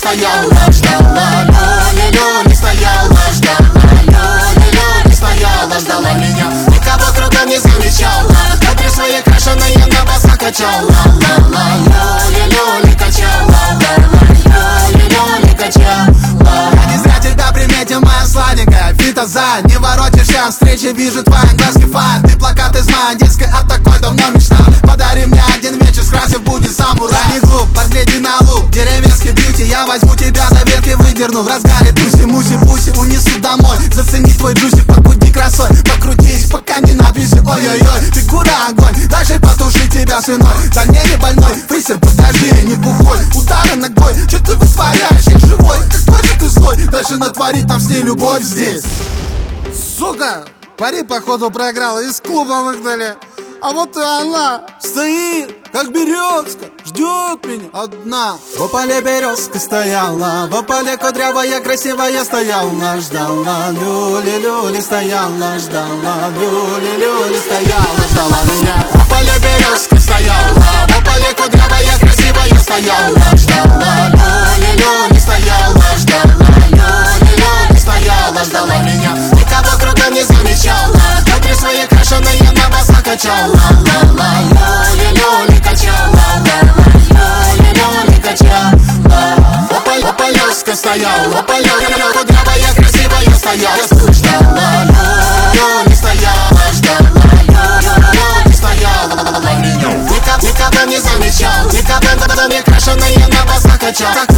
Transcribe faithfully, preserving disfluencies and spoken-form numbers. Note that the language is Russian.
стояла, ждала, люли, люли, стояла, ждала, люли, люли, стояла, ждала меня. Никого кругом не замечала, внутри своей крашеной я на баса качала. Ла-ла, люли, люли, качала, ла-ла, люли, люли, качала. Я не зря тебя приметил, моя сладенькая фитоза. Не воротишься, встречи вижу твои глазки фан. Ты плакат из моей детской, о такой давно мечтал. Подари мне один вечер, скрасив будет самурай. Не глуп, погляди на лук, деревенский бьюти. Я возьму тебя за ветки, выдерну в разгаре туси, муси, пуси, унесу домой. Зацени твой джусик, побуди красой. Покрутись, пока не напьешься, ой-ой-ой. Фигура огонь, дальше потуши тебя свиной. Да не, не больной, фейсер, подожди, не бухой. Удары ногой, что ты вытворяешь, я живой. Какой же ты злой, дальше натворить там с ней любовь здесь. Сука, пари походу проиграла, из клуба выгнали. А вот и она стоит, как березка, ждет меня одна. В поле березка стояла, в поле кудрявая, красивая стояла, ждала, люли-люли стояла, ждала, люли-люли стояла, ждала меня. В поле березка стояла, в поле кудрявая, красивая стояла, ждала, люли-люли стояла, ждала, люли-люли стояла, ждала меня. Никого кругом не замечала, внутри своей крашеной я на баса качала. Ла-ла, люли-люли качала, ла-ла, люли-люли качала. В полёшка стояла, в полёшка кудрявая, красивая стояла, ждала, люли стояла, ждала, люли стояла меня. Никого не замечал, никого не крашеная на баса качала.